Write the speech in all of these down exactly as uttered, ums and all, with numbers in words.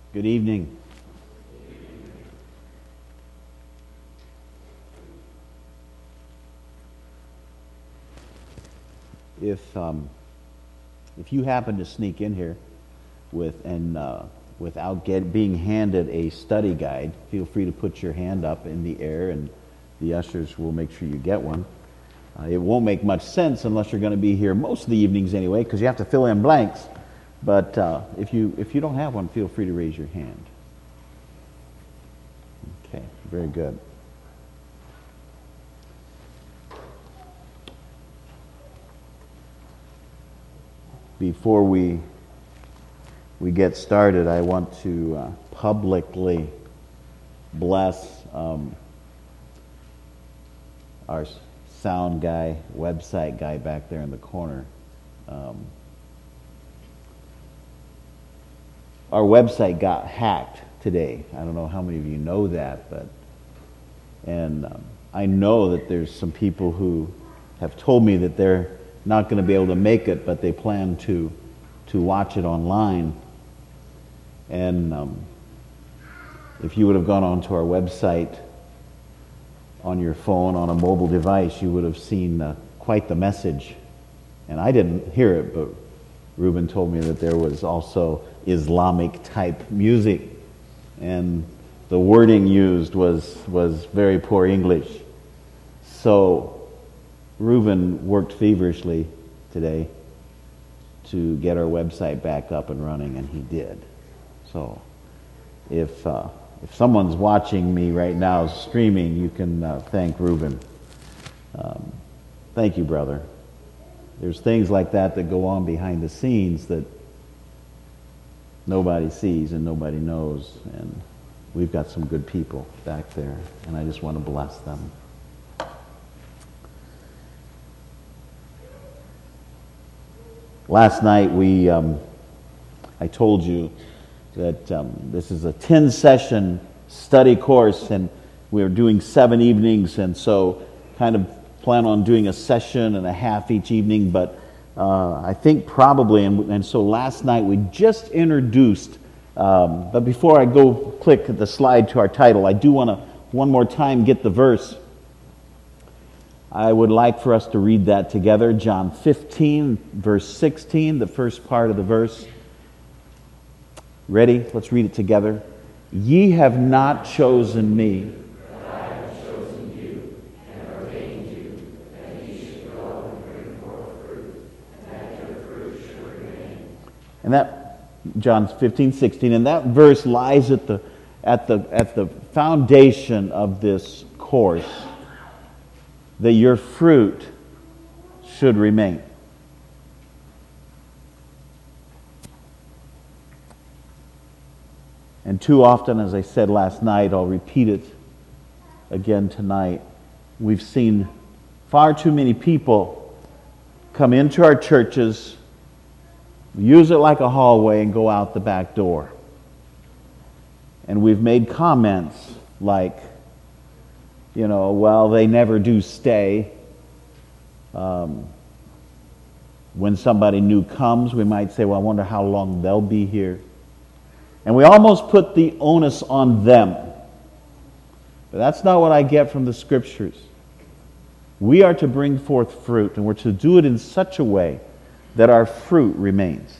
Good evening. If um, if you happen to sneak in here with and uh, without get, being handed a study guide, feel free to put your hand up in the air, and the ushers will make sure you get one. Uh, it won't make much sense unless you're going to be here most of the evenings anyway, because you have to fill in blanks. But uh, if you if you don't have one, feel free to raise your hand. Okay, very good. Before we we get started, I want to uh, publicly bless um, our sound guy, website guy back there in the corner. Um, our website got hacked today. I don't know how many of you know that, but and um, I know that there's some people who have told me that they're not going to be able to make it, but they plan to to watch it online. And um, if you would have gone onto our website on your phone, on a mobile device, you would have seen uh, quite the message. And I didn't hear it, but Ruben told me that there was also Islamic type music, and the wording used was was very poor English. So Ruben worked feverishly today to get our website back up and running, and he did. So if uh, if someone's watching me right now streaming, you can uh, thank Ruben. Um, thank you, brother. There's things like that that go on behind the scenes that nobody sees and nobody knows, and we've got some good people back there, and I just want to bless them. Last night we, um, I told you that um, this is a ten-session study course, and we're doing seven evenings, and so kind of plan on doing a session and a half each evening, but uh, I think probably, and, and so last night we just introduced, um, but before I go click the slide to our title, I do want to one more time get the verse. I would like for us to read that together. John fifteen, verse sixteen, the first part of the verse. Ready? Let's read it together. Ye have not chosen me, but I have chosen you and ordained you that ye should go and bring forth fruit, and that your fruit should remain. And that, John fifteen, sixteen, and that verse lies at the at the at the foundation of this course. That your fruit should remain. And too often, as I said last night, I'll repeat it again tonight, we've seen far too many people come into our churches, use it like a hallway, and go out the back door. And we've made comments like, you know, well, they never do stay. Um, when somebody new comes, we might say, well, I wonder how long they'll be here. And we almost put the onus on them. But that's not what I get from the Scriptures. We are to bring forth fruit, and we're to do it in such a way that our fruit remains.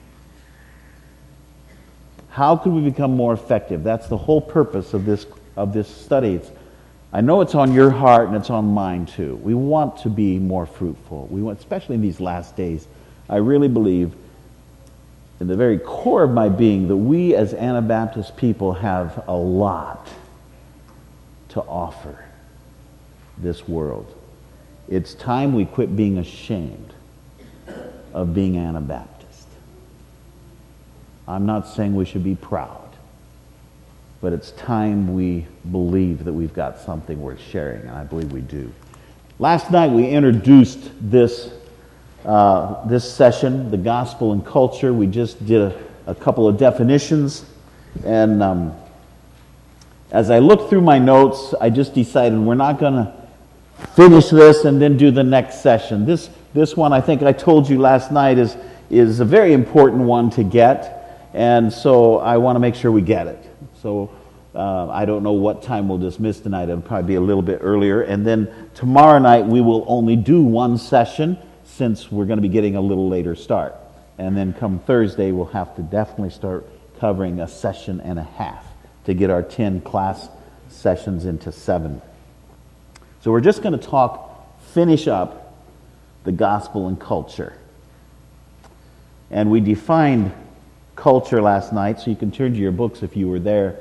How could we become more effective? That's the whole purpose of this of this study. It's, I know it's on your heart and it's on mine too. We want to be more fruitful. We want, especially in these last days. I really believe in the very core of my being that we as Anabaptist people have a lot to offer this world. It's time we quit being ashamed of being Anabaptist. I'm not saying we should be proud. But it's time we believe that we've got something worth sharing, and I believe we do. Last night we introduced this uh, this session, the gospel and culture. We just did a, a couple of definitions, and um, as I looked through my notes, I just decided we're not going to finish this and then do the next session. This this one, I think I told you last night, is is a very important one to get. And so I want to make sure we get it. So uh, I don't know what time we'll dismiss tonight. It'll probably be a little bit earlier. And then tomorrow night we will only do one session since we're going to be getting a little later start. And then come Thursday we'll have to definitely start covering a session and a half to get our ten class sessions into seven. So we're just going to talk, finish up the gospel and culture. And we defined culture last night, so you can turn to your books if you were there.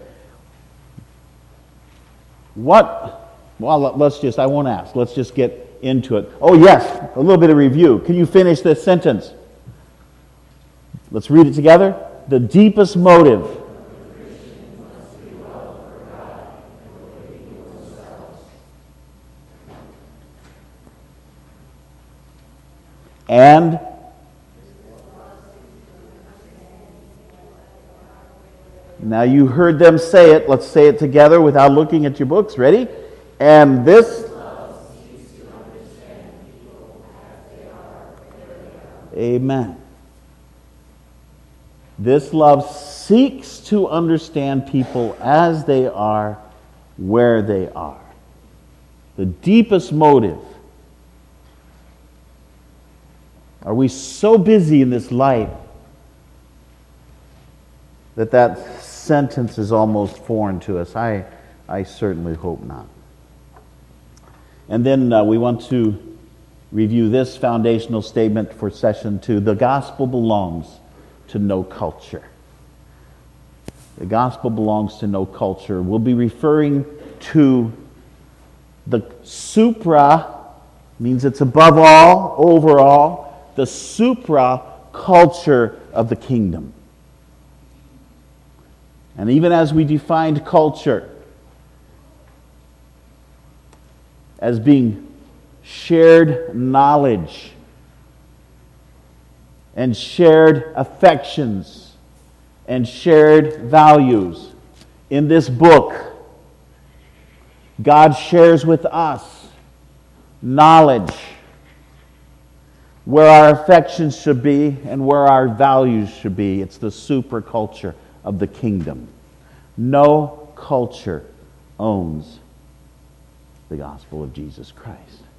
What, well, let's just, I won't ask, let's just get into it. Oh yes, a little bit of review. Can you finish this sentence? Let's read it together. The deepest motive and now you heard them say it. Let's say it together without looking at your books. Ready? And this Amen. This love seeks to understand people as they are, where they are. The deepest motive. Are we so busy in this life that that sentence is almost foreign to us? I, I certainly hope not. And then uh, we want to review this foundational statement for session two. The gospel belongs to no culture. The gospel belongs to no culture. We'll be referring to the supra, means it's above all, overall, the supra culture of the kingdom. And even as we defined culture as being shared knowledge and shared affections and shared values, in this book, God shares with us knowledge, where our affections should be and where our values should be. It's the superculture of the kingdom. No culture owns the gospel of Jesus Christ.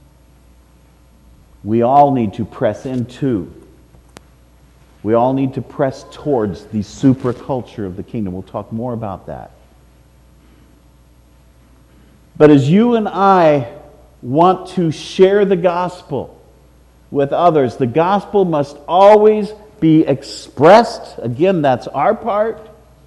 We all need to press into, we all need to press towards the superculture of the kingdom. We'll talk more about that. But as you and I want to share the gospel with others, the gospel must always be expressed. Again, that's our part.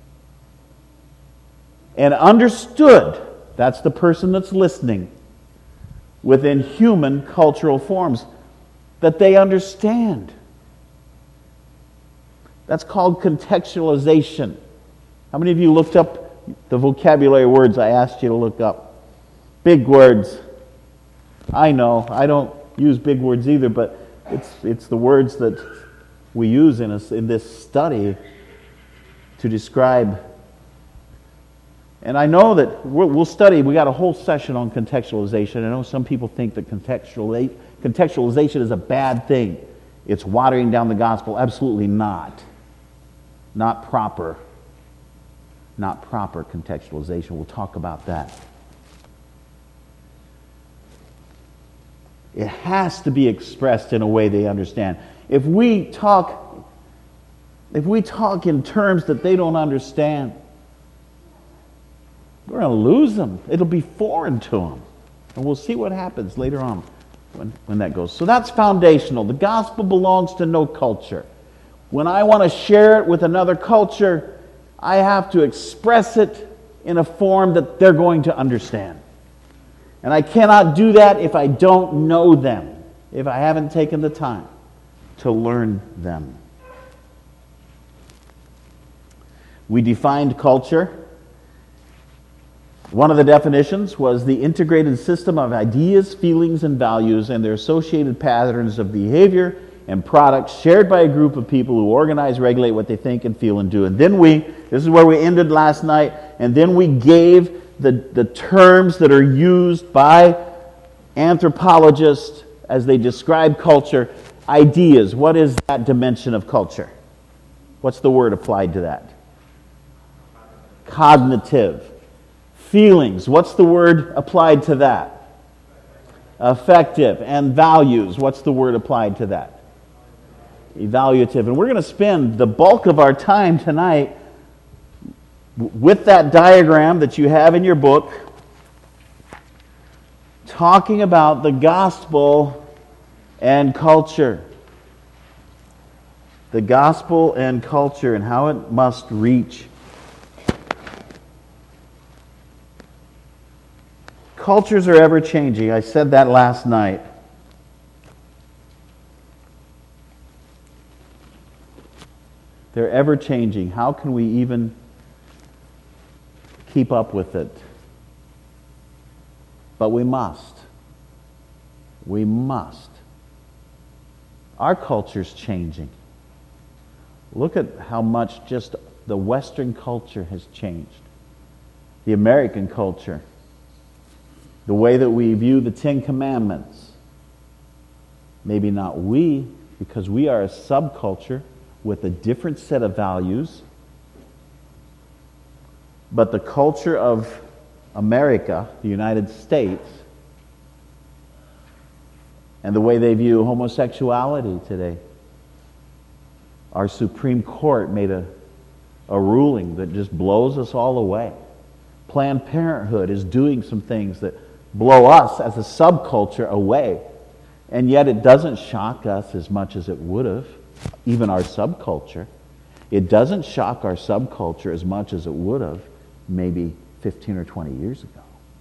And understood, that's the person that's listening, within human cultural forms, that they understand. That's called contextualization. How many of you looked up the vocabulary words I asked you to look up? Big words. I know, I don't use big words either, but it's it's the words that we use in, a, in this study to describe. And I know that we'll, we'll study, we got a whole session on contextualization. I know some people think that contextuali- contextualization is a bad thing. It's watering down the gospel. Absolutely not. Not proper. Not proper contextualization. We'll talk about that. It has to be expressed in a way they understand. If we talk, if we talk in terms that they don't understand, we're going to lose them. It'll be foreign to them. And we'll see what happens later on when, when that goes. So that's foundational. The gospel belongs to no culture. When I want to share it with another culture, I have to express it in a form that they're going to understand. And I cannot do that if I don't know them, if I haven't taken the time to learn them. We defined culture. One of the definitions was the integrated system of ideas, feelings, and values and their associated patterns of behavior and products shared by a group of people who organize, regulate what they think and feel and do. And then we, this is where we ended last night, and then we gave the, the terms that are used by anthropologists as they describe culture. Ideas. What is that dimension of culture? What's the word applied to that? Cognitive. Feelings. What's the word applied to that? Affective. And values. What's the word applied to that? Evaluative. And we're going to spend the bulk of our time tonight with that diagram that you have in your book, talking about the gospel and culture. The gospel and culture and how it must reach. Cultures are ever changing. I said that last night. They're ever changing. How can we even keep up with it? But we must. We must. Our culture's changing. Look at how much just the Western culture has changed. The American culture. The way that we view the Ten Commandments. Maybe not we, because we are a subculture with a different set of values. But the culture of America, the United States, and the way they view homosexuality today. Our Supreme Court made a, a ruling that just blows us all away. Planned Parenthood is doing some things that blow us as a subculture away. And yet it doesn't shock us as much as it would have, even our subculture. It doesn't shock our subculture as much as it would have maybe fifteen or twenty years ago.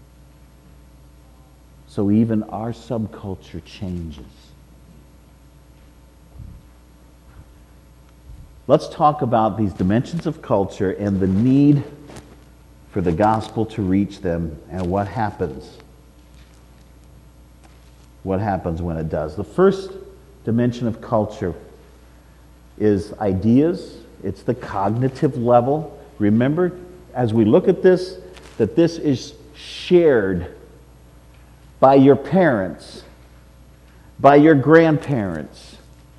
So even our subculture changes. Let's talk about these dimensions of culture and the need for the gospel to reach them and what happens. What happens when it does. The first dimension of culture is ideas. It's the cognitive level. Remember, as we look at this, that this is shared by your parents, by your grandparents.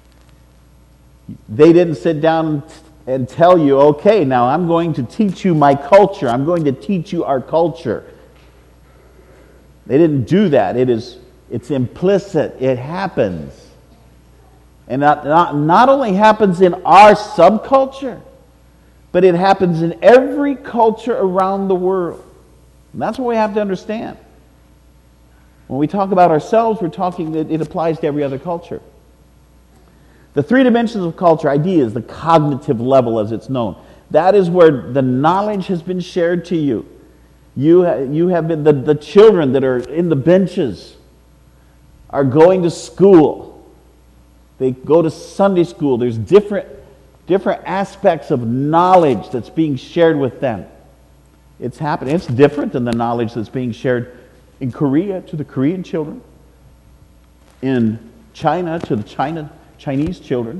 They didn't sit down and tell you, okay, now I'm going to teach you my culture. I'm going to teach you our culture. They didn't do that. It is, it's implicit. It happens. And not, not, not only happens in our subculture, but it happens in every culture around the world. And that's what we have to understand. When we talk about ourselves, we're talking that it applies to every other culture. The three dimensions of culture, ideas, the cognitive level as it's known. That is where the knowledge has been shared to you. You, ha- you have been, the, the children that are in the benches are going to school. They go to Sunday school. There's different, different aspects of knowledge that's being shared with them. It's happening. It's different than the knowledge that's being shared in Korea to the Korean children, in China to the China, Chinese children.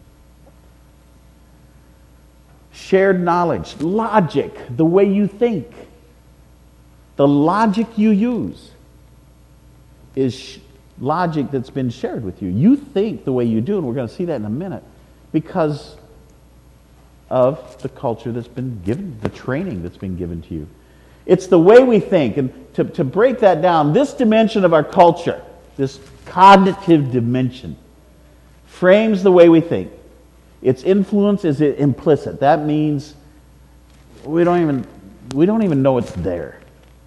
Shared knowledge, logic, the way you think, the logic you use is sh- logic that's been shared with you. You think the way you do, and we're going to see that in a minute, because of the culture that's been given, the training that's been given to you. It's the way we think. And to, to break that down, this dimension of our culture, this cognitive dimension, frames the way we think. Its influence is implicit. That means we don't even we don't even know it's there.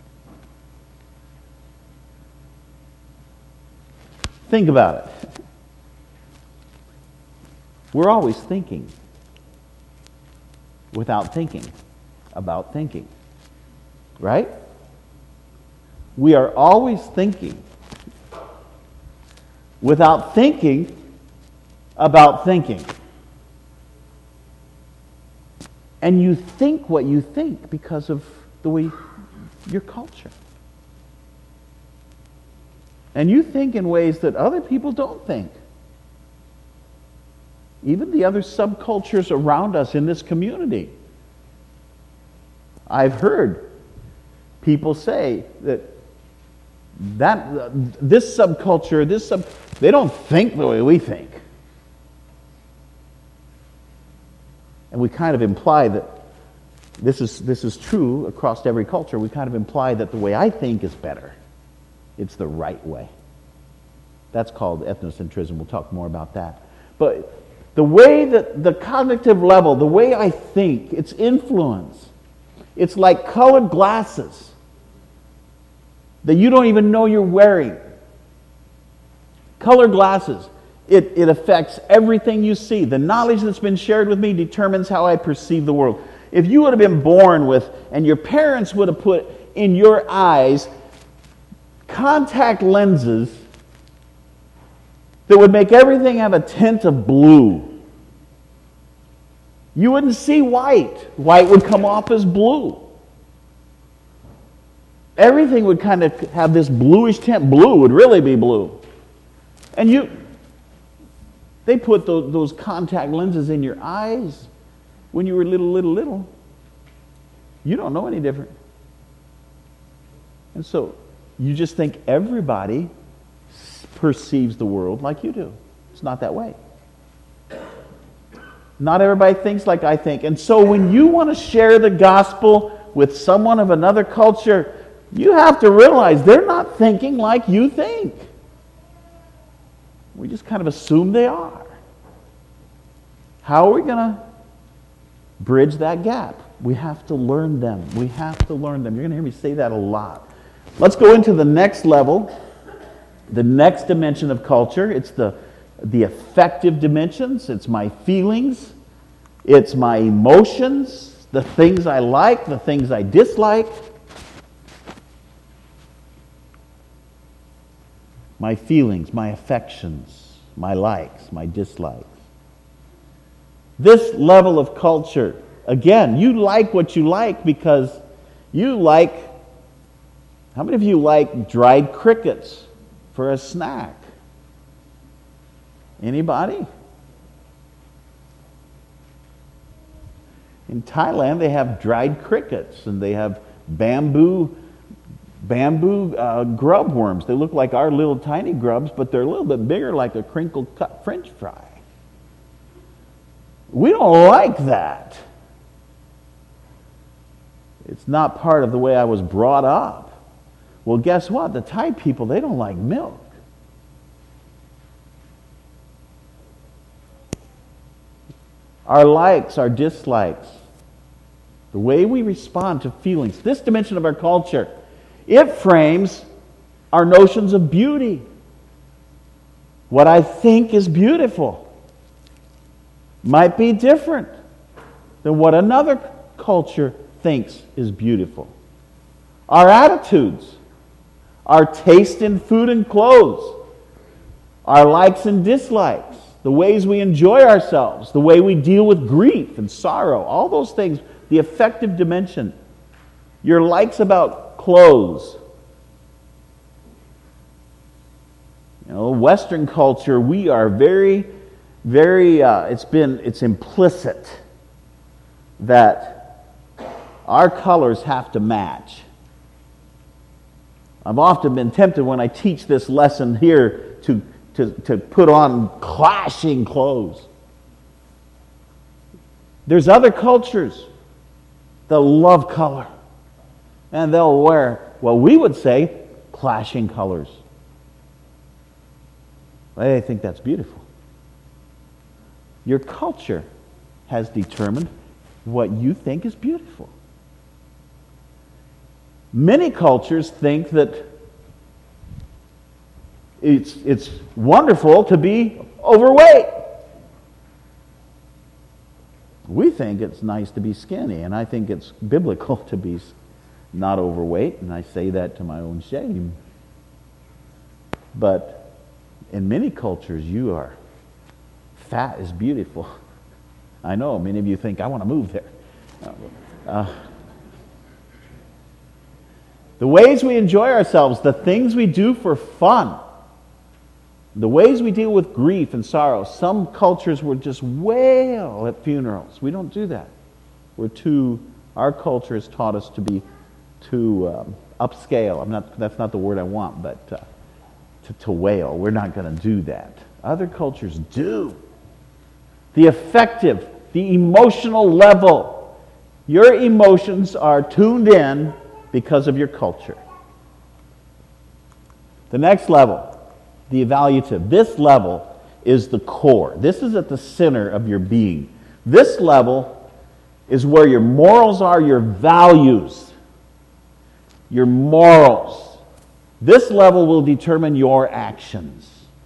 Think about it. We're always thinking without thinking about thinking. Right? We are always thinking without thinking about thinking. And you think what you think because of the way your culture. And you think in ways that other people don't think. Even the other subcultures around us in this community. I've heard people say that that this subculture, this sub, they don't think the way we think. And we kind of imply that this is this is true across every culture. We kind of imply that the way I think is better. It's the right way. That's called ethnocentrism. We'll talk more about that. But the way that the cognitive level, the way I think, its influence, it's like colored glasses that you don't even know you're wearing. Colored glasses. It, it affects everything you see. The knowledge that's been shared with me determines how I perceive the world. If you would have been born with, and your parents would have put in your eyes contact lenses that would make everything have a tint of blue, you wouldn't see white. White would come off as blue. Everything would kind of have this bluish tint. Blue would really be blue. And you, they put those, those contact lenses in your eyes when you were little, little, little. You don't know any different. And so you just think everybody perceives the world like you do. It's not that way. Not everybody thinks like I think. And so when you want to share the gospel with someone of another culture, you have to realize they're not thinking like you think. We just kind of assume they are. How are we going to bridge that gap? We have to learn them. We have to learn them. You're going to hear me say that a lot. Let's go into the next level, the next dimension of culture. It's the, the affective dimensions. It's my feelings. It's my emotions, the things I like, the things I dislike. My feelings, my affections, my likes, my dislikes. This level of culture, again, you like what you like because you like, how many of you like dried crickets for a snack? Anybody? In Thailand, they have dried crickets and they have bamboo bamboo uh, grub worms. They look like our little tiny grubs, but they're a little bit bigger, like a crinkled cut French fry. We don't like that. It's not part of the way I was brought up. Well, guess what? The Thai people, they don't like milk. Our likes, our dislikes, the way we respond to feelings, this dimension of our culture, it frames our notions of beauty. What I think is beautiful might be different than what another culture thinks is beautiful. Our attitudes, our taste in food and clothes, our likes and dislikes, the ways we enjoy ourselves, the way we deal with grief and sorrow, all those things, the affective dimension, your likes about clothes. You know, Western culture, we are very, very, uh, it's been, it's implicit that our colors have to match. I've often been tempted when I teach this lesson here to, to, to put on clashing clothes. There's other cultures that love color. And they'll wear, well, we would say, clashing colors. I think that's beautiful. Your culture has determined what you think is beautiful. Many cultures think that it's, it's wonderful to be overweight. We think it's nice to be skinny, and I think it's biblical to be not overweight, and I say that to my own shame. But in many cultures, you are fat is beautiful. I know many of you think, I want to move there. Uh, the ways we enjoy ourselves, the things we do for fun, the ways we deal with grief and sorrow. Some cultures will just wail at funerals. We don't do that. We're too, our culture has taught us to be too um, upscale. I'm not, that's not the word I want, but uh, to, to wail. We're not going to do that. Other cultures do. The affective the emotional level. Your emotions are tuned in because of your culture. The next level, the evaluative. This level is the core. This is at the center of your being. This level is where your morals are, your values, your morals. This level will determine your actions.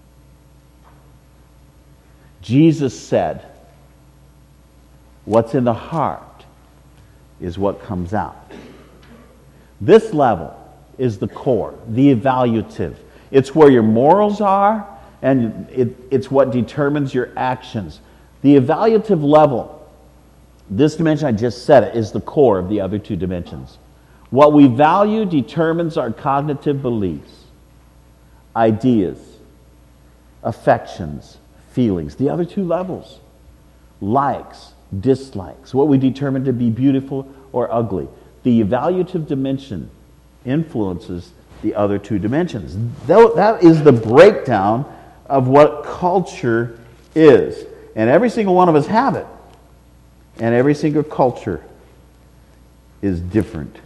Jesus said, what's in the heart is what comes out. This level is the core, the evaluative. It's where your morals are, and it, it's what determines your actions. The evaluative level, this dimension, I just said it, is the core of the other two dimensions. What we value determines our cognitive beliefs, ideas, affections, feelings. The other two levels, likes, dislikes, what we determine to be beautiful or ugly. The evaluative dimension influences the other two dimensions. That is the breakdown of what culture is. And every single one of us have it. And every single culture is different.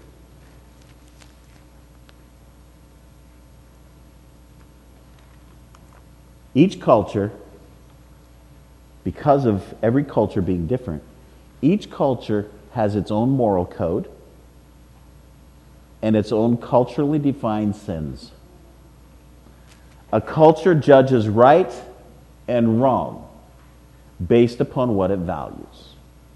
Each culture, because of every culture being different, each culture has its own moral code and its own culturally defined sins. A culture judges right and wrong based upon what it values.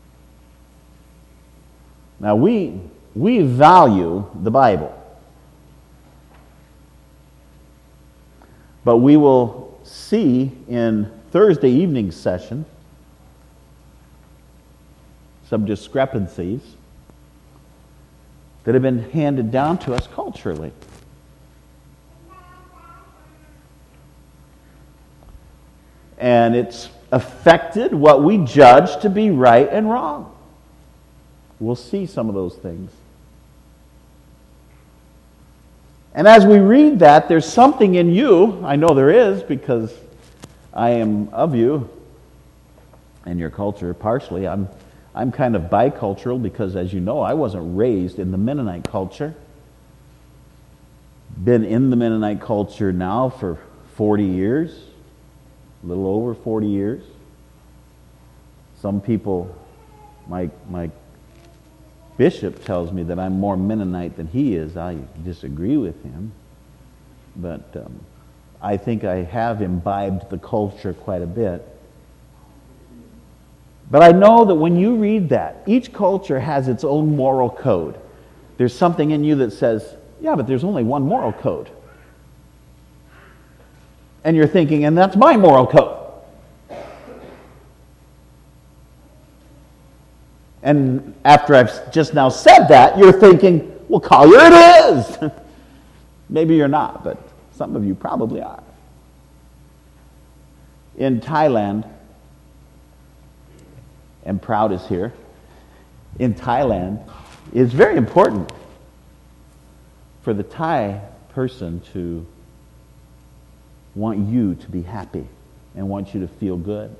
Now, we, we value the Bible, but we will see in Thursday evening session some discrepancies that have been handed down to us culturally. And it's affected what we judge to be right and wrong. We'll see some of those things. And as we read that, there's something in you, I know there is because I am of you and your culture partially. I'm I'm kind of bicultural because, as you know, I wasn't raised in the Mennonite culture. Been in the Mennonite culture now for forty years, a little over forty years. Some people, my my bishop tells me that I'm more Mennonite than he is. I disagree with him. But um, I think I have imbibed the culture quite a bit. But I know that when you read that, each culture has its own moral code. There's something in you that says, yeah, but there's only one moral code. And you're thinking, and that's my moral code. And after I've just now said that, you're thinking, well, Collier, it is. Maybe you're not, but some of you probably are. In Thailand, and Proud is here, in Thailand, it's very important for the Thai person to want you to be happy and want you to feel good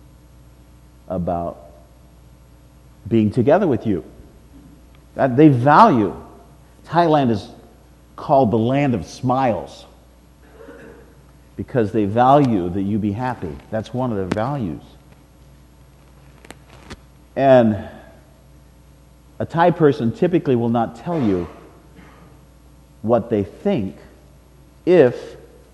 about being together with you. That they value. Thailand is called the land of smiles because they value that you be happy. That's one of their values. And a Thai person typically will not tell you what they think if,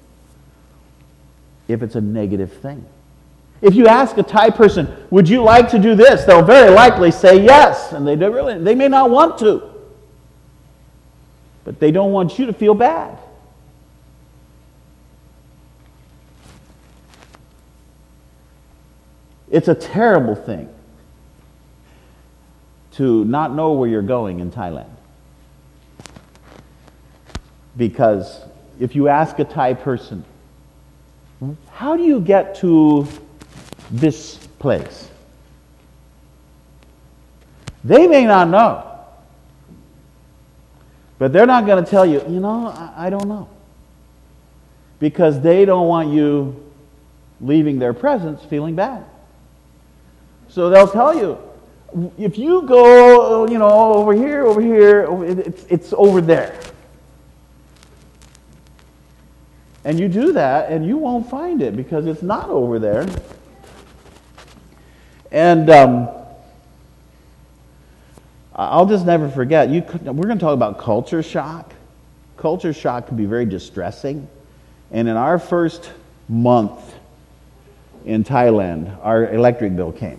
if it's a negative thing. If you ask a Thai person, would you like to do this? They'll very likely say yes. And they, don't really, they may not want to. But they don't want you to feel bad. It's a terrible thing to not know where you're going in Thailand. Because if you ask a Thai person, how do you get to this place? They may not know. But they're not going to tell you, you know, I, I don't know. Because they don't want you leaving their presence feeling bad. So they'll tell you, if you go, you know, over here, over here, it's, it's over there. And you do that, and you won't find it because it's not over there. And um, I'll just never forget. You could, we're going to talk about culture shock. Culture shock can be very distressing. And in our first month in Thailand, our electric bill came.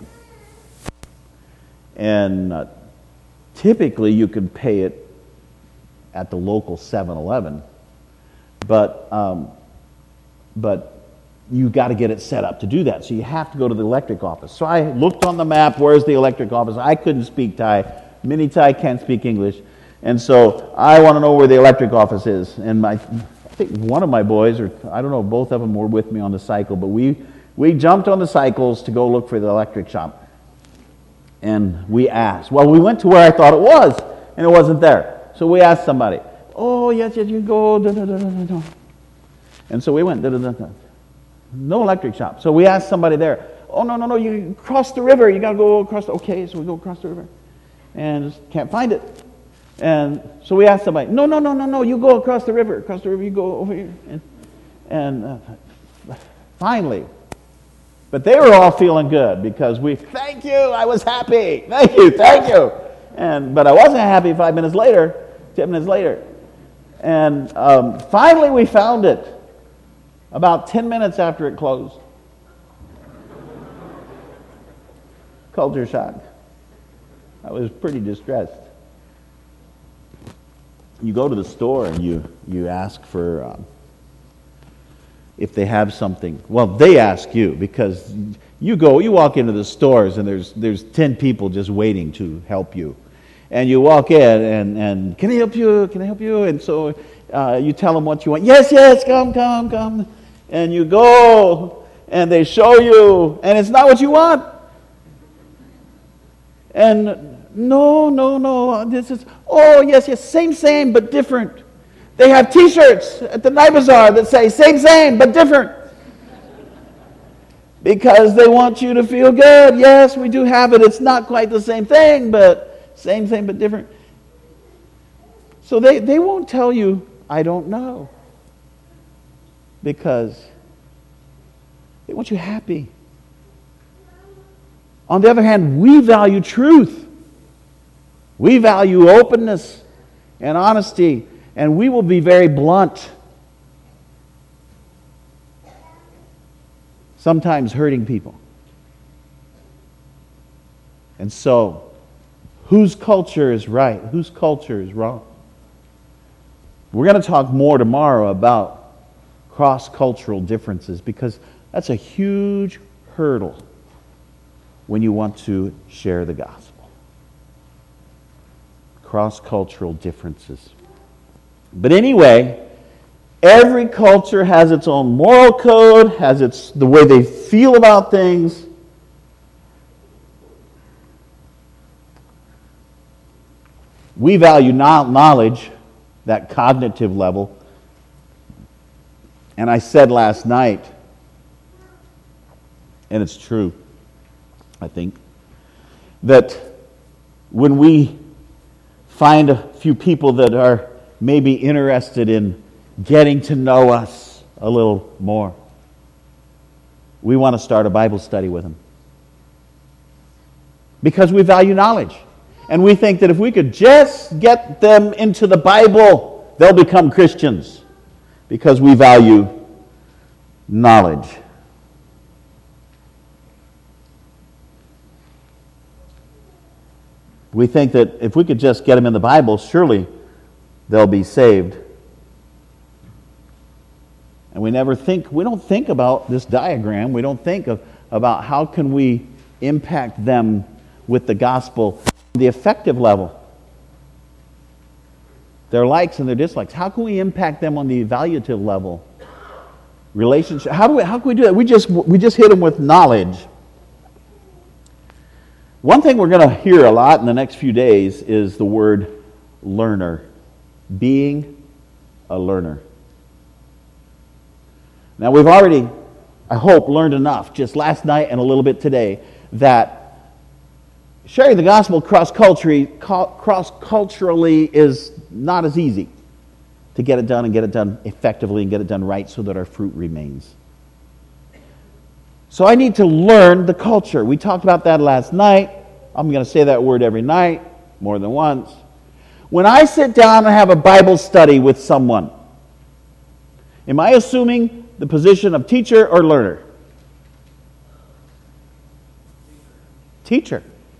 And uh, typically you could pay it at the local seven eleven. But um, but you got to get it set up to do that. So you have to go to the electric office. So I looked on the map, where's the electric office? I couldn't speak Thai. Many Thai can't speak English. And so I want to know where the electric office is. And my, I think one of my boys, or I don't know, both of them were with me on the cycle, but we, we jumped on the cycles to go look for the electric shop. And we asked. Well, we went to where I thought it was, and it wasn't there. So we asked somebody, oh, yes, yes, you go, da, da, da, da, da. And so we went, da, da, da, da. No electric shop. So we asked somebody there, oh, no, no, no, you cross the river. You got to go across. The, okay, so we go across the river. And just can't find it. And so we asked somebody, no, no, no, no, no, you go across the river. Across the river, you go over here. And, and uh, finally, but they were all feeling good because we, thank you, I was happy. Thank you, thank you. And But I wasn't happy five minutes later, ten minutes later. And um, finally we found it about ten minutes after it closed. Culture shock. I was pretty distressed. You go to the store and you, you ask for um, if they have something. Well, they ask you because you go, you walk into the stores and there's there's ten people just waiting to help you. And you walk in and, and can I help you? Can I help you? And so uh, you tell them what you want. Yes, yes, come, come, come. And you go and they show you and it's not what you want. And no, no, no, this is, oh, yes, yes, same, same, but different. They have T-shirts at the night bazaar that say, same, same, but different. Because they want you to feel good. Yes, we do have it. It's not quite the same thing, but same, same, but different. So they, they won't tell you, I don't know. Because they want you happy. On the other hand, we value truth. We value openness and honesty, and we will be very blunt. Sometimes hurting people. And so, whose culture is right? Whose culture is wrong? We're going to talk more tomorrow about cross-cultural differences because that's a huge hurdle when you want to share the gospel. Cross-cultural differences. But anyway, every culture has its own moral code, has its the way they feel about things. We value knowledge, that cognitive level. And I said last night, and it's true, I think, that when we find a few people that are maybe interested in getting to know us a little more, we want to start a Bible study with them. Because we value knowledge. And we think that if we could just get them into the Bible, they'll become Christians. Because we value knowledge. We think that if we could just get them in the Bible, surely they'll be saved. And we never think, we don't think about this diagram. We don't think of about how can we impact them with the gospel on the effective level. Their likes and their dislikes. How can we impact them on the evaluative level? Relationship. How do we how can we do that? We just we just hit them with knowledge. One thing we're going to hear a lot in the next few days is the word learner. Being a learner. Now we've already, I hope, learned enough just last night and a little bit today that sharing the gospel cross-culturally, cross-culturally is not as easy to get it done and get it done effectively and get it done right so that our fruit remains. So I need to learn the culture. We talked about that last night. I'm going to say that word every night, more than once. When I sit down and have a Bible study with someone, am I assuming the position of teacher or learner? Teacher.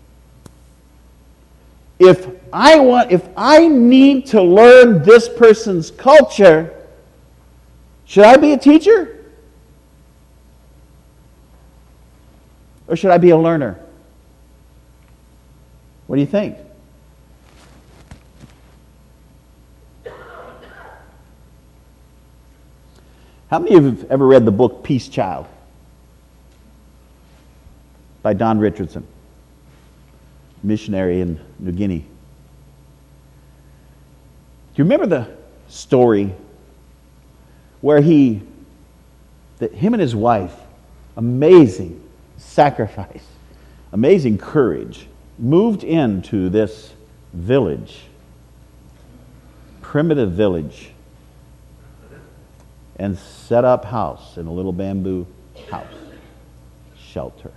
If I want, if I need to learn this person's culture, should I be a teacher? Or should I be a learner? What do you think? How many of you have ever read the book Peace Child by Don Richardson, missionary in New Guinea? Do you remember the story where he, that him and his wife, amazing sacrifice, amazing courage, moved into this village, primitive village, and set up house in a little bamboo house, shelter,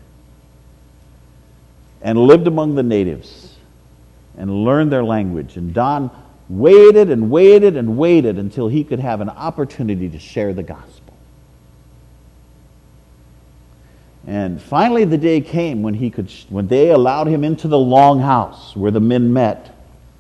and lived among the natives and learned their language. And Don waited and waited and waited until he could have an opportunity to share the gospel. And finally the day came when he could, when they allowed him into the longhouse where the men met,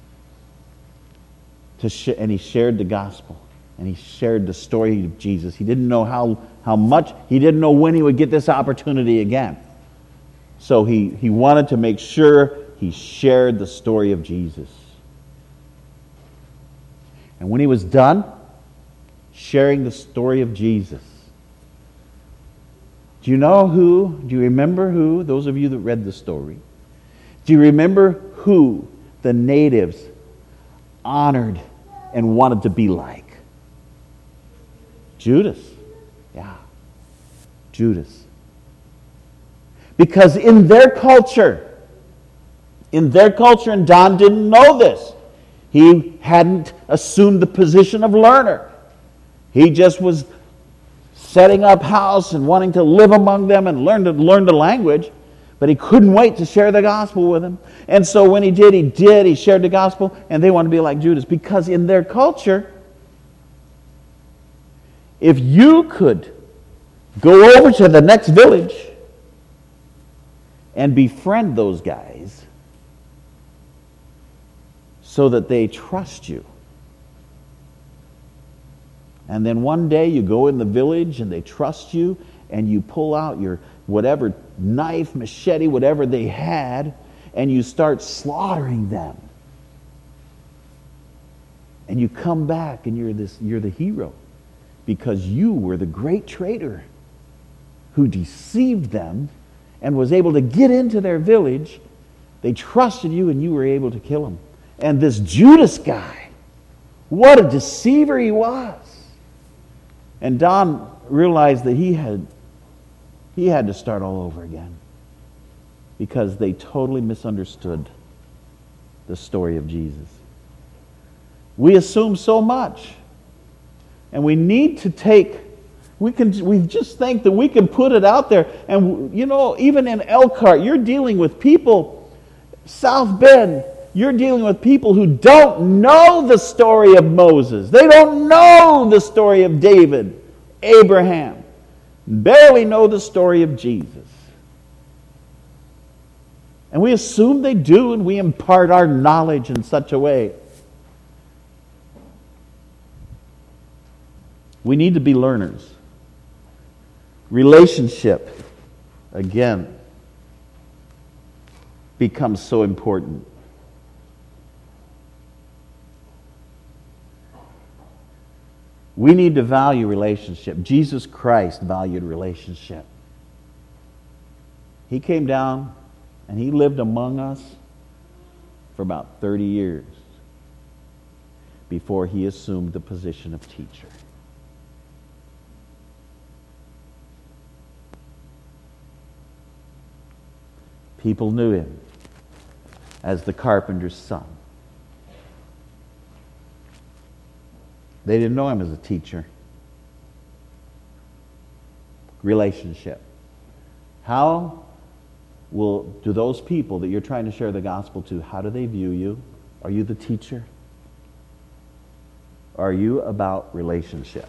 to sh- and he shared the gospel. And he shared the story of Jesus. He didn't know how, how much, he didn't know when he would get this opportunity again. So he, he wanted to make sure he shared the story of Jesus. And when he was done sharing the story of Jesus, do you know who, do you remember who, those of you that read the story, do you remember who the natives honored and wanted to be like? Judas. Yeah. Judas. Because in their culture, in their culture, and Don didn't know this, he hadn't assumed the position of learner. He just was setting up house and wanting to live among them and learn to learn the language, but he couldn't wait to share the gospel with them. And so when he did, he did. He shared the gospel, and they wanted to be like Judas. Because in their culture, if you could go over to the next village and befriend those guys so that they trust you, and then one day you go in the village and they trust you and you pull out your whatever knife, machete, whatever they had, and you start slaughtering them. And you come back and you're this you're the hero because you were the great traitor who deceived them and was able to get into their village. They trusted you and you were able to kill them. And this Judas guy, what a deceiver he was. And Don realized that he had he had to start all over again because they totally misunderstood the story of Jesus. We assume so much. And we need to take, we can we just think that we can put it out there. And you know, even in Elkhart, you're dealing with people, South Bend, you're dealing with people who don't know the story of Moses. They don't know the story of David, Abraham. Barely know the story of Jesus. And we assume they do, and we impart our knowledge in such a way. We need to be learners. Relationship, again, becomes so important. We need to value relationship. Jesus Christ valued relationship. He came down and he lived among us for about thirty years before he assumed the position of teacher. People knew him. as the carpenter's son. They didn't know him as a teacher. Relationship. How will do those people that you're trying to share the gospel to, how do they view you? Are you the teacher? Are you about relationship?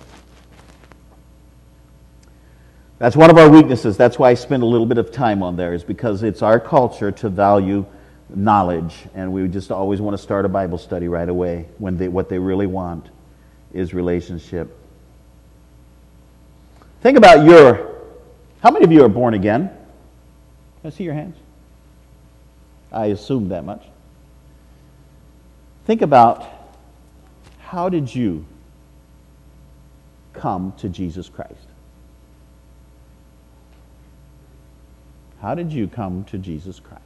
That's one of our weaknesses. That's why I spend a little bit of time on there, is because it's our culture to value knowledge, and we just always want to start a Bible study right away when they, what they really want is relationship. Think about your, how many of you are born again? Can I see your hands? I assumed that much. Think about, how did you come to Jesus Christ? How did you come to Jesus Christ?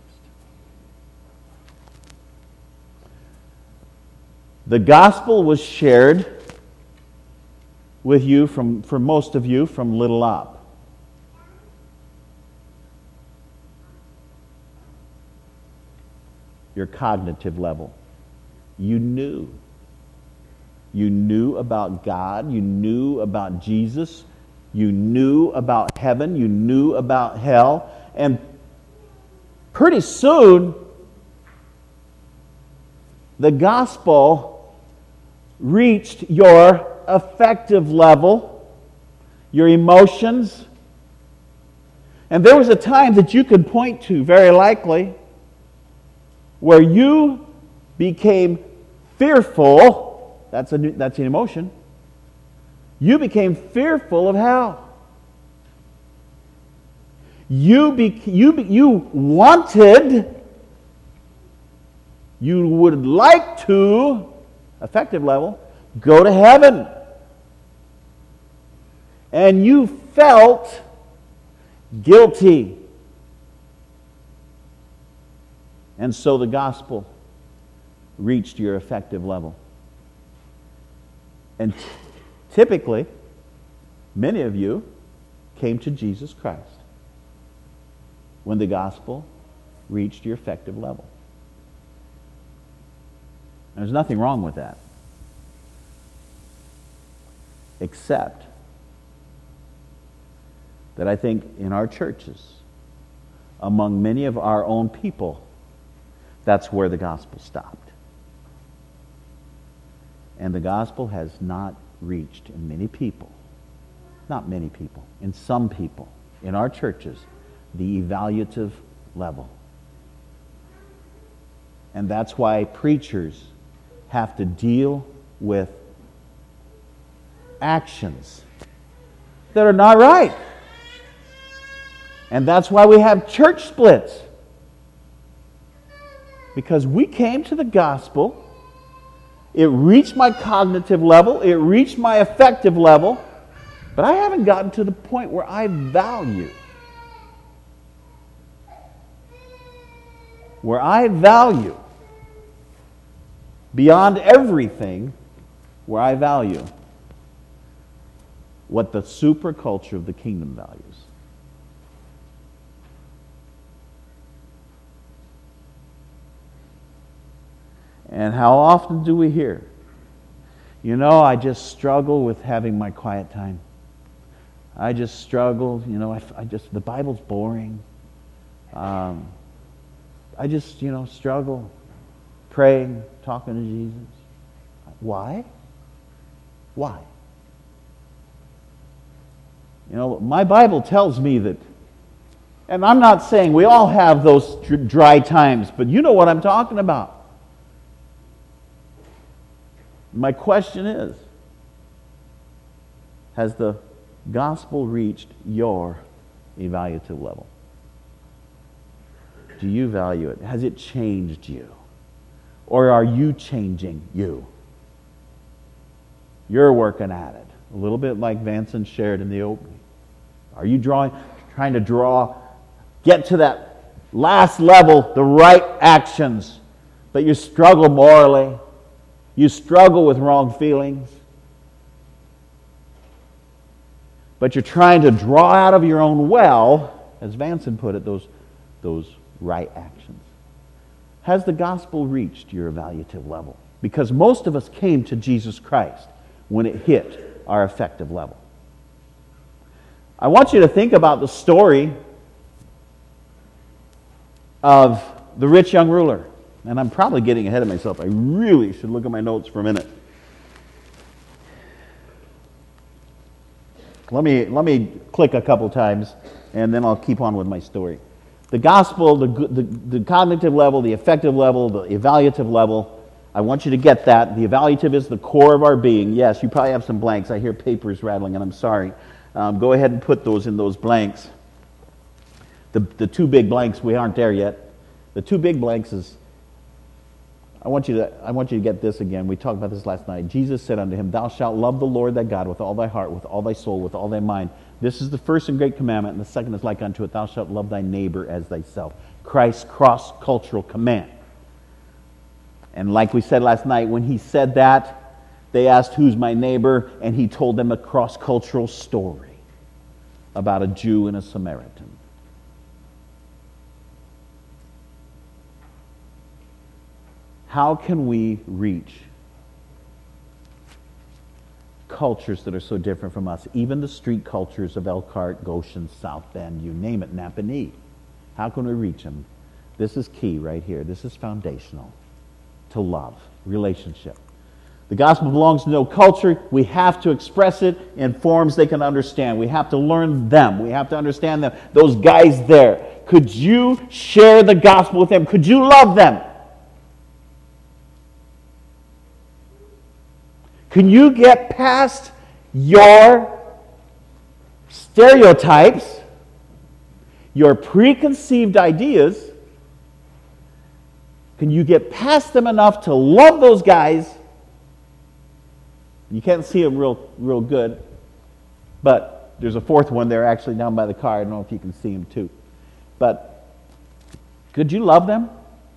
The gospel was shared with you, from, for most of you, from little up. Your cognitive level. You knew. You knew about God. You knew about Jesus. You knew about heaven. You knew about hell. And pretty soon, the gospel reached your affective level, your emotions. And there was a time that you could point to, very likely, where you became fearful. That's a that's an emotion. You became fearful of hell. You be, you be, you wanted, you would like to, affective level, go to heaven. And you felt guilty. And so the gospel reached your affective level. And t- typically, many of you came to Jesus Christ when the gospel reached your affective level. There's nothing wrong with that. Except that I think in our churches, among many of our own people, that's where the gospel stopped. And the gospel has not reached in many people, not many people, in some people, in our churches, the evaluative level. And that's why preachers have to deal with actions that are not right. And that's why we have church splits. Because we came to the gospel, it reached my cognitive level, it reached my affective level, but I haven't gotten to the point where I value. Where I value beyond everything, where I value what the superculture of the kingdom values. And how often do we hear, you know, I just struggle with having my quiet time. I just struggle, you know, I, I just, the Bible's boring. Um, I just, you know, struggle praying, talking to Jesus. Why? Why? You know, my Bible tells me that, and I'm not saying we all have those dry times, but you know what I'm talking about. My question is, has the gospel reached your evaluative level? Do you value it? Has it changed you? Or are you changing you? You're working at it. A little bit like Vanson shared in the opening. Are you drawing, trying to draw, get to that last level, the right actions, but you struggle morally? You struggle with wrong feelings. But you're trying to draw out of your own well, as Vanson put it, those, those right actions. Has the gospel reached your evaluative level? Because most of us came to Jesus Christ when it hit our effective level. I want you to think about the story of the rich young ruler. And I'm probably getting ahead of myself. I really should look at my notes for a minute. Let me, let me click a couple times, and then I'll keep on with my story. The gospel, the, the, the cognitive level, the affective level, the evaluative level, I want you to get that. The evaluative is the core of our being. Yes, you probably have some blanks. I hear papers rattling, and I'm sorry. Um, go ahead and put those in those blanks. The, the two big blanks, we aren't there yet. The two big blanks is, I want you to, I want you to get this again. We talked about this last night. Jesus said unto him, Thou shalt love the Lord thy God with all thy heart, with all thy soul, with all thy mind. This is the first and great commandment, and the second is like unto it. Thou shalt love thy neighbor as thyself. Christ's cross-cultural command. And like we said last night, when he said that, they asked, who's my neighbor? And he told them a cross-cultural story about a Jew and a Samaritan. How can we reach cultures that are so different from us? Even the street cultures of Elkhart, Goshen, South Bend, you name it, Napanee. How can we reach them? This is key right here. This is foundational to love, relationship. The gospel belongs to no culture. We have to express it in forms they can understand. We have to learn them. We have to understand them. Those guys there. Could you share the gospel with them? Could you love them? Can you get past your stereotypes, your preconceived ideas? Can you get past them enough to love those guys? You can't see them real, real good, but there's a fourth one there actually down by the car. I don't know if you can see him too. But could you love them?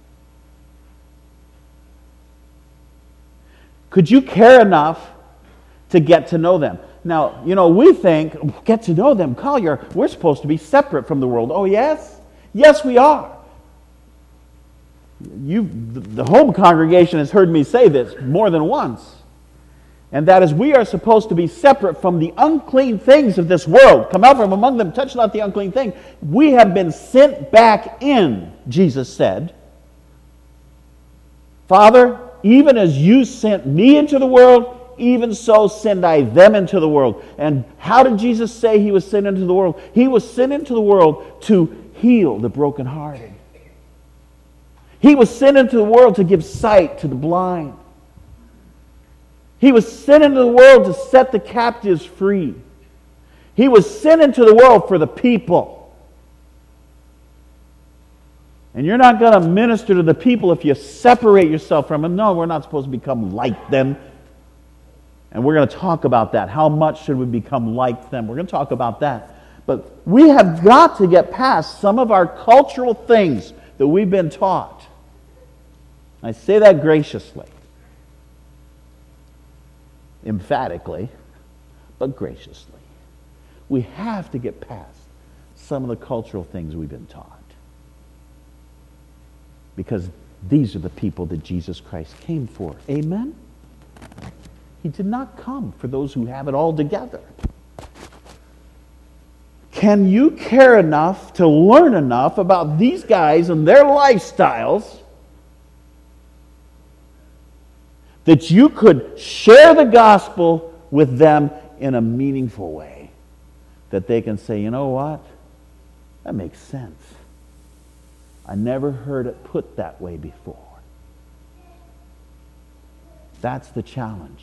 Could you care enough to get to know them? Now, you know, we think, get to know them, Collier, we're supposed to be separate from the world. Oh, yes? Yes, we are. You, the home congregation has heard me say this more than once. And that is, we are supposed to be separate from the unclean things of this world. Come out from among them, touch not the unclean thing. We have been sent back in, Jesus said. Father, even as you sent me into the world, even so send I them into the world. And how did Jesus say he was sent into the world? He was sent into the world to heal the brokenhearted. He was sent into the world to give sight to the blind. He was sent into the world to set the captives free. He was sent into the world for the people. And you're not going to minister to the people if you separate yourself from them. No, we're not supposed to become like them. And we're going to talk about that. How much should we become like them? We're going to talk about that. But we have got to get past some of our cultural things that we've been taught. I say that graciously, emphatically, but graciously. We have to get past some of the cultural things we've been taught. Because these are the people that Jesus Christ came for. Amen? He did not come for those who have it all together. Can you care enough to learn enough about these guys and their lifestyles that you could share the gospel with them in a meaningful way? That they can say, you know what? That makes sense. I never heard it put that way before. That's the challenge.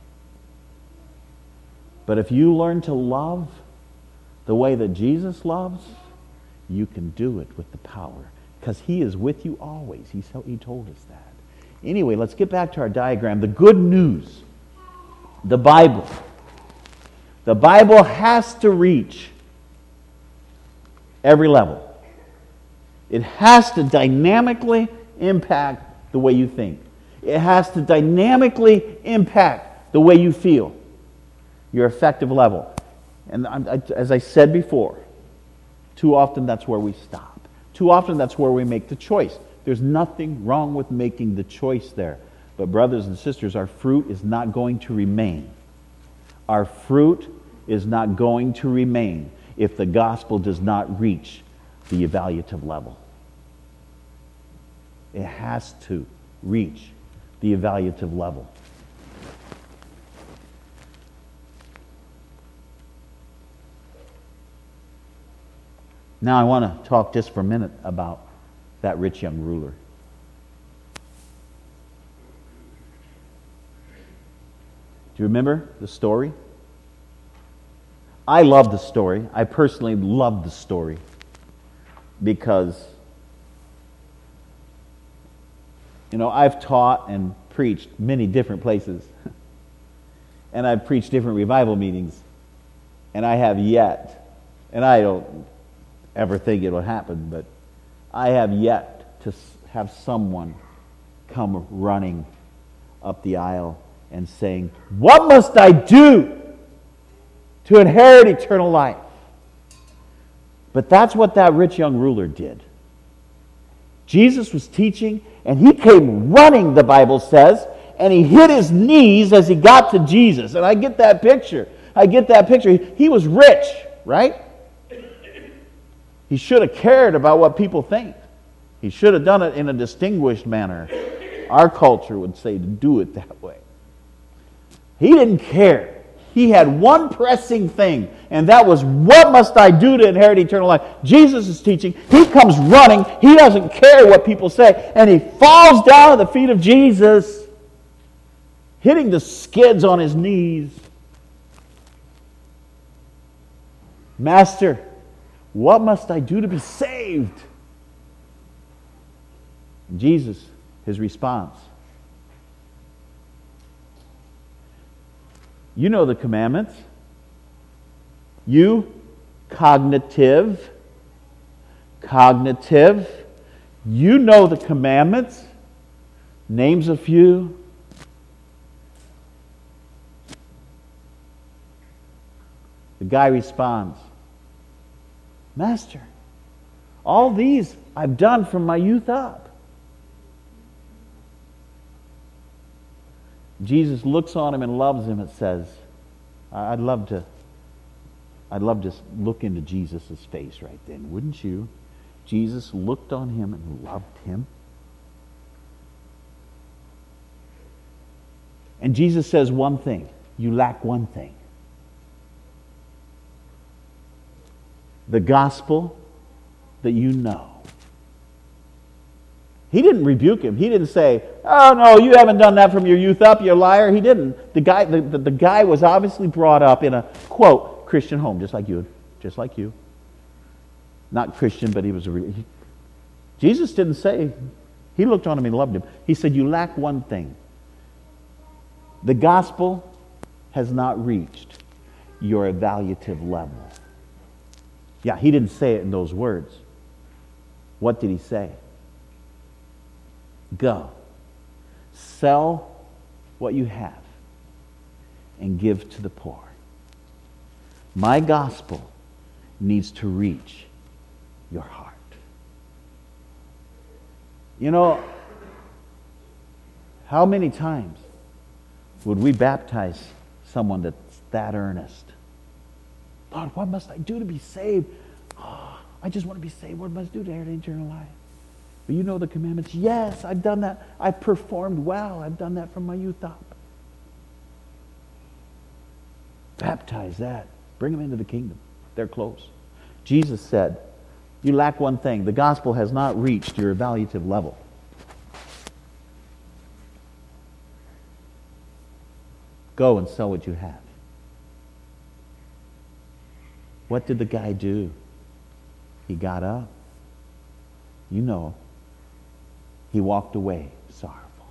But if you learn to love the way that Jesus loves, you can do it with the power. Because he is with you always. He, he told us that. Anyway, let's get back to our diagram. The good news. The Bible. The Bible has to reach every level. It has to dynamically impact the way you think. It has to dynamically impact the way you feel. Your effective level. And I, as I said before, too often that's where we stop. Too often that's where we make the choice. There's nothing wrong with making the choice there. But brothers and sisters, our fruit is not going to remain. Our fruit is not going to remain if the gospel does not reach the evaluative level. It has to reach the evaluative level. Now I want to talk just for a minute about that rich young ruler. Do you remember the story? I love the story. I personally love the story because, you know, I've taught and preached many different places. And I've preached different revival meetings. And I have yet, and I don't ever think it'll happen, but I have yet to have someone come running up the aisle and saying, "What must I do to inherit eternal life?" But that's what that rich young ruler did. Jesus was teaching, and he came running, the Bible says, and he hit his knees as he got to Jesus. And I get that picture. I get that picture. He, he was rich, right? He should have cared about what people think. He should have done it in a distinguished manner. Our culture would say to do it that way. He didn't care. He had one pressing thing, and that was, what must I do to inherit eternal life? Jesus is teaching. He comes running. He doesn't care what people say, and he falls down at the feet of Jesus, hitting the skids on his knees. "Master, what must I do to be saved?" And Jesus, his response, "You know the commandments. You, cognitive, cognitive, you know the commandments. Names a few. The guy responds, "Master, all these I've done from my youth up." Jesus looks on him and loves him, it says. I'd love to I'd love to look into Jesus' face right then, wouldn't you? Jesus looked on him and loved him. And Jesus says one thing. You lack one thing. The gospel that you know. He didn't rebuke him. He didn't say, "Oh no, you haven't done that from your youth up, you liar." He didn't. The guy, the, the, the guy was obviously brought up in a, quote, Christian home, just like you, just like you. Not Christian, but he was a... He, Jesus didn't say, he looked on him and loved him. He said, "You lack one thing. The gospel has not reached your evaluative level." Yeah, he didn't say it in those words. What did he say? Go, sell what you have, and give to the poor. My gospel needs to reach your heart. You know, how many times would we baptize someone that's that earnest? "Lord, what must I do to be saved? Oh, I just want to be saved. What must I do to inherit eternal life?" "But you know the commandments." "Yes, I've done that. I've performed well. I've done that from my youth up." Baptize that. Bring them into the kingdom. They're close. Jesus said, "You lack one thing. The gospel has not reached your evaluative level." Go and sell what you have. What did the guy do? He got up. You know. He walked away sorrowful.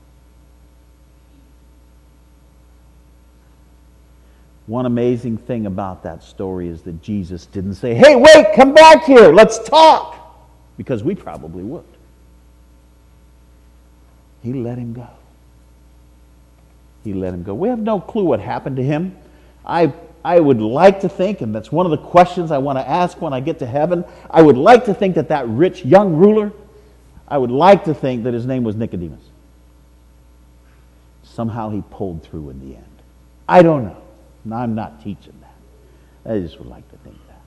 One amazing thing about that story is that Jesus didn't say, "Hey, wait, come back here, let's talk," because we probably would. He let him go. He let him go. We have no clue what happened to him. I I would like to think, and that's one of the questions I want to ask when I get to heaven, I would like to think that that rich young ruler, I would like to think that his name was Nicodemus. Somehow he pulled through in the end. I don't know. I'm not teaching that. I just would like to think that.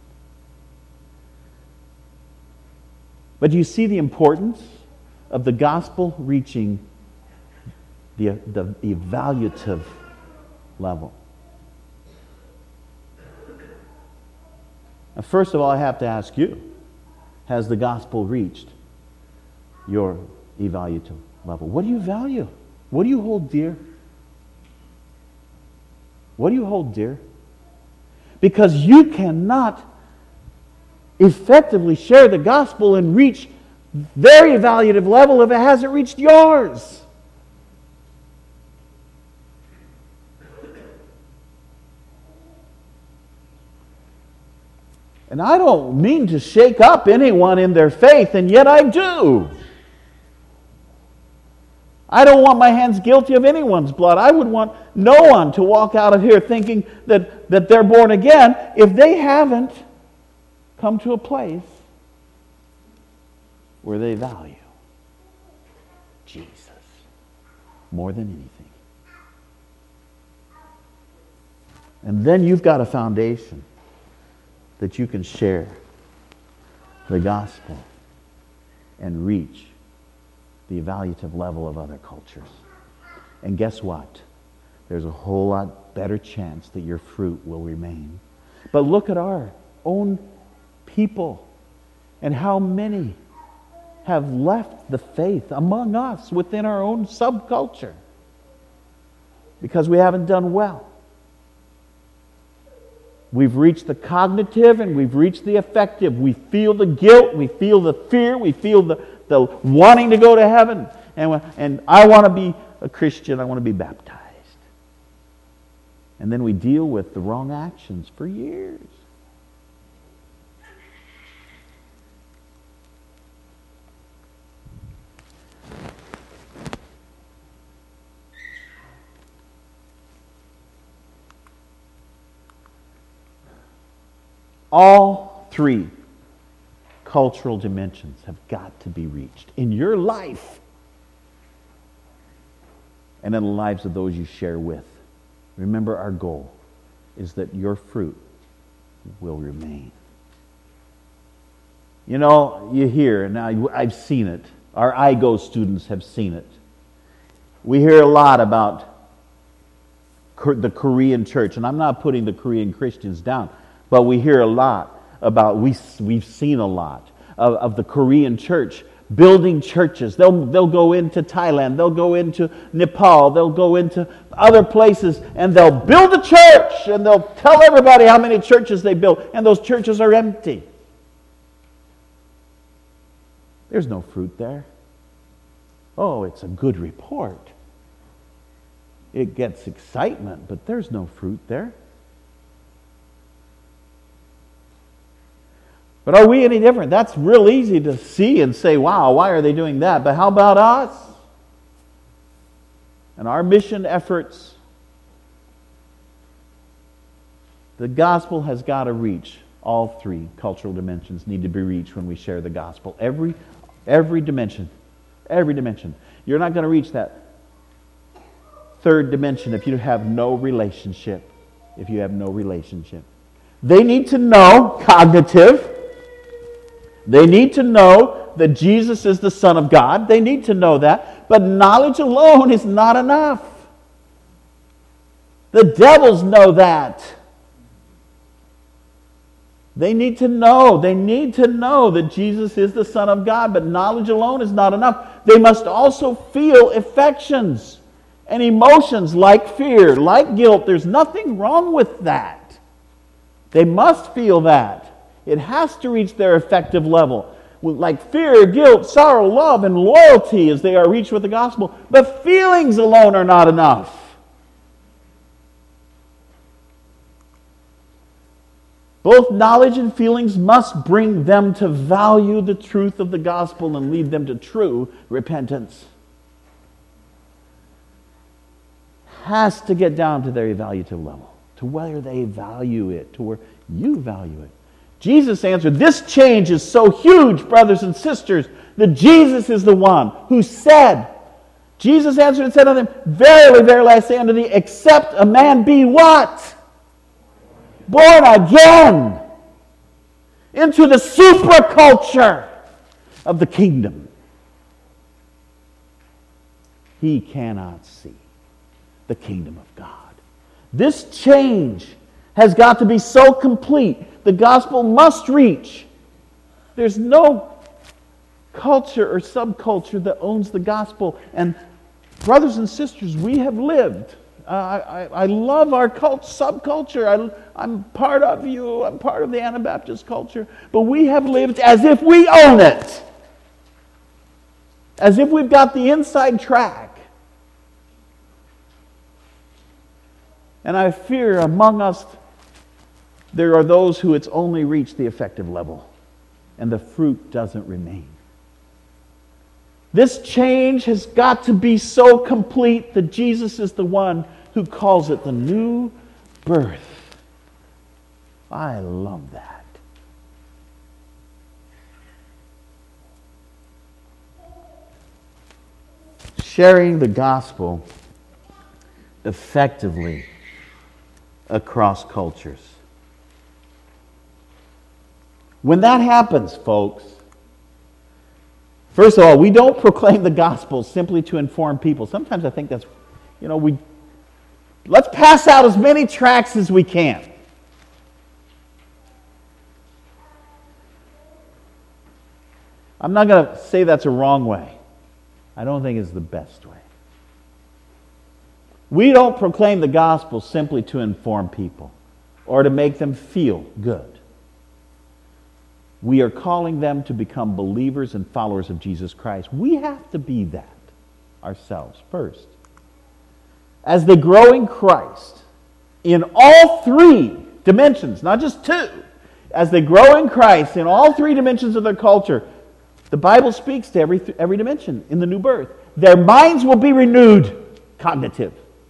But do you see the importance of the gospel reaching the, the evaluative level? Now, first of all, I have to ask you, has the gospel reached your evaluative level? What do you value? What do you hold dear? What do you hold dear? Because you cannot effectively share the gospel and reach their evaluative level if it hasn't reached yours. And I don't mean to shake up anyone in their faith, and yet I do. I don't want my hands guilty of anyone's blood. I would want no one to walk out of here thinking that, that they're born again if they haven't come to a place where they value Jesus more than anything. And then you've got a foundation that you can share the gospel and reach the evaluative level of other cultures. And guess what? There's a whole lot better chance that your fruit will remain. But look at our own people and how many have left the faith among us within our own subculture because we haven't done well. We've reached the cognitive and we've reached the affective. We feel the guilt, we feel the fear, we feel the, the wanting to go to heaven. And, and I want to be a Christian, I want to be baptized. And then we deal with the wrong actions for years. All three cultural dimensions have got to be reached in your life and in the lives of those you share with. Remember, our goal is that your fruit will remain. You know, you hear, and now I've seen it. Our I G O students have seen it. We hear a lot about the Korean church, and I'm not putting the Korean Christians down. But we hear a lot about, we, we've seen a lot of, of the Korean church building churches. They'll, they'll go into Thailand, they'll go into Nepal, they'll go into other places, and they'll build a church, and they'll tell everybody how many churches they built, and those churches are empty. There's no fruit there. Oh, it's a good report. It gets excitement, but there's no fruit there. But are we any different? That's real easy to see and say, wow, why are they doing that? But how about us? And our mission efforts? The gospel has got to reach. All three cultural dimensions need to be reached when we share the gospel. Every, every dimension. Every dimension. You're not going to reach that third dimension if you have no relationship. If you have no relationship. They need to know cognitive. They need to know that Jesus is the Son of God. They need to know that. But knowledge alone is not enough. The devils know that. They need to know. They need to know that Jesus is the Son of God. But knowledge alone is not enough. They must also feel affections and emotions like fear, like guilt. There's nothing wrong with that. They must feel that. It has to reach their effective level. Like fear, guilt, sorrow, love, and loyalty as they are reached with the gospel. But feelings alone are not enough. Both knowledge and feelings must bring them to value the truth of the gospel and lead them to true repentance. Has to get down to their evaluative level, to where they value it, to where you value it. Jesus answered, this change is so huge, brothers and sisters, that Jesus is the one who said, Jesus answered and said unto them, Verily, verily, I say unto thee, except a man be what? Born again into the supraculture of the kingdom, he cannot see the kingdom of God. This change has got to be so complete. The gospel must reach. There's no culture or subculture that owns the gospel. And brothers and sisters, we have lived. Uh, I, I love our cult, subculture. I, I'm part of you. I'm part of the Anabaptist culture. But we have lived as if we own it. As if we've got the inside track. And I fear among us there are those who it's only reached the effective level, and the fruit doesn't remain. This change has got to be so complete that Jesus is the one who calls it the new birth. I love that. Sharing the gospel effectively across cultures. When that happens, folks, first of all, we don't proclaim the gospel simply to inform people. Sometimes I think that's, you know, we let's pass out as many tracts as we can. I'm not going to say that's a wrong way. I don't think it's the best way. We don't proclaim the gospel simply to inform people or to make them feel good. We are calling them to become believers and followers of Jesus Christ. We have to be that ourselves first. As they grow in Christ, in all three dimensions, not just two, as they grow in Christ in all three dimensions of their culture, the Bible speaks to every, every dimension in the new birth. Their minds will be renewed, cognitive.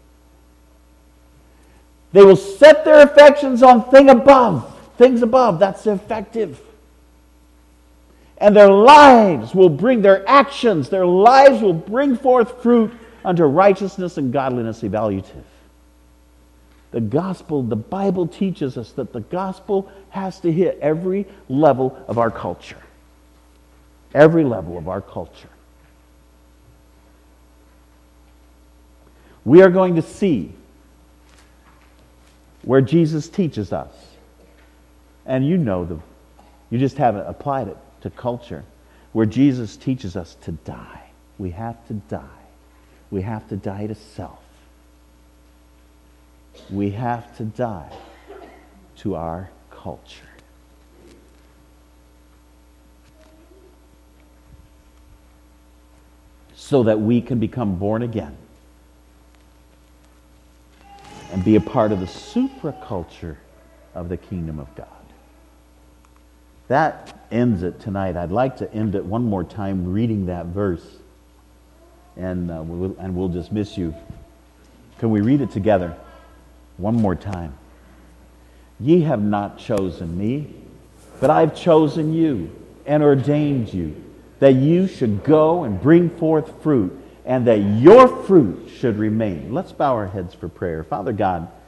They will set their affections on thing above, things above. That's effective. And their lives will bring, their actions, their lives will bring forth fruit unto righteousness and godliness evaluative. The gospel, the Bible teaches us that the gospel has to hit every level of our culture. Every level of our culture. We are going to see where Jesus teaches us. And you know the, you just haven't applied it to culture. Where Jesus teaches us to die. We have to die. We have to die to self. We have to die to our culture. So that we can become born again and be a part of the supraculture of the kingdom of God. That ends it tonight. I'd like to end it one more time reading that verse, and uh, we'll, and we'll dismiss you. Can we read it together one more time? Ye have not chosen me, but I've chosen you and ordained you, that you should go and bring forth fruit, and that your fruit should remain. Let's bow our heads for prayer. Father God,